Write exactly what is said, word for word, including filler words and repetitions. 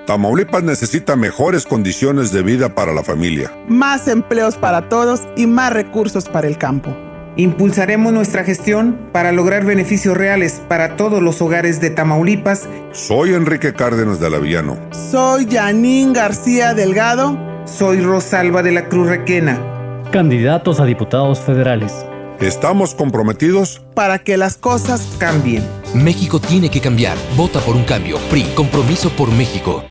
Tamaulipas necesita mejores condiciones de vida para la familia. Más empleos para todos y más recursos para el campo. Impulsaremos nuestra gestión para lograr beneficios reales para todos los hogares de Tamaulipas. Soy Enrique Cárdenas de Lavillano. Soy Yanín García Delgado. Soy Rosalba de la Cruz Requena. Candidatos a diputados federales. Estamos comprometidos para que las cosas cambien. México tiene que cambiar. Vota por un cambio. P R I, Compromiso por México.